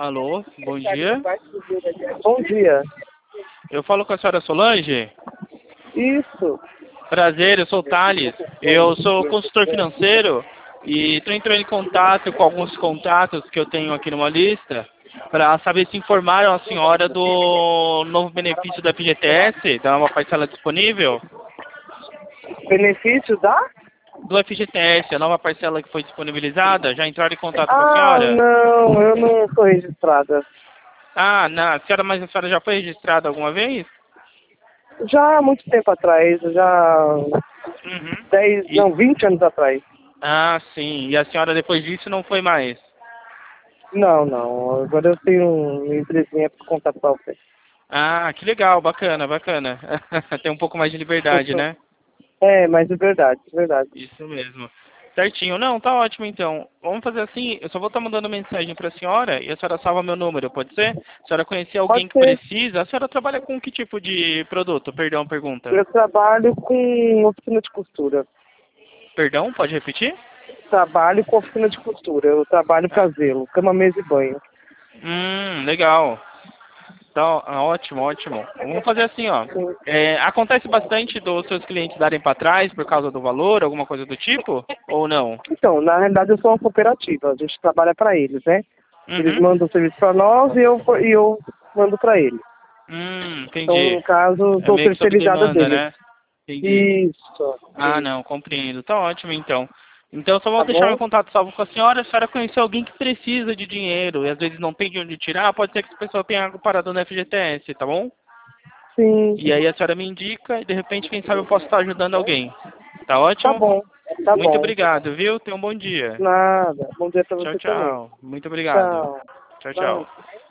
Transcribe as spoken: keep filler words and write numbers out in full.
Alô, bom dia. Bom dia. Eu falo com a senhora Solange. Isso. Prazer, eu sou o Thales. Eu sou consultor financeiro e estou entrando em contato com alguns contatos que eu tenho aqui numa lista para saber se informaram a senhora do novo benefício da F G T S, da nova parcela disponível. Benefício da? Do F G T S, a nova parcela que foi disponibilizada, já entraram em contato com a Ah, senhora? não, eu não sou registrada. Ah, não, a senhora, mas a senhora já foi registrada alguma vez? Já há muito tempo atrás, já Uhum. dez, E, não, vinte anos atrás. ah, sim. E a senhora depois disso não foi mais? Não, não. Agora eu tenho uma empresinha para contar pra você. Ah, que legal, bacana, bacana. Tem um pouco mais de liberdade, né? É, mas é verdade, é verdade. Isso mesmo. Certinho. Não, tá ótimo então. Vamos fazer assim, eu só vou estar mandando mensagem para a senhora e a senhora salva meu número, pode ser? A senhora conhecer alguém Pode que ser. precisa, a senhora trabalha com que tipo de produto? Perdão, pergunta. Eu trabalho com oficina de costura. Perdão, pode repetir? Trabalho com oficina de costura. Eu trabalho Ah, para zelo, cama, mesa e banho. hum, legal. Então, ah, ótimo, ótimo. Vamos fazer assim, ó. Sim. É, acontece bastante dos seus clientes darem para trás por causa do valor, alguma coisa do tipo? Ou não? Então, na realidade eu sou uma cooperativa, a gente trabalha para eles, né? Eles Uhum. mandam o serviço para nós e eu, e eu mando para eles. Hum, Então, entendi. no caso, É sou meio que sob terceirizada demanda, deles. né? Entendi. Isso, Ah, isso. não, compreendo. Tá ótimo, então. Então, só vou Tá deixar bom? meu contato salvo com a senhora. A senhora conhecer alguém que precisa de dinheiro e às vezes não tem de onde tirar, pode ser que essa pessoa tenha algo parado no F G T S, tá bom? Sim. E aí a senhora me indica e de repente, quem sabe eu posso estar ajudando alguém. Tá Tá ótimo? bom, tá Muito bom. obrigado, viu? Tenha um bom dia. Nada. Bom dia para Tchau, você também. tchau. Muito obrigado. Tchau. Tchau, tchau. Nada.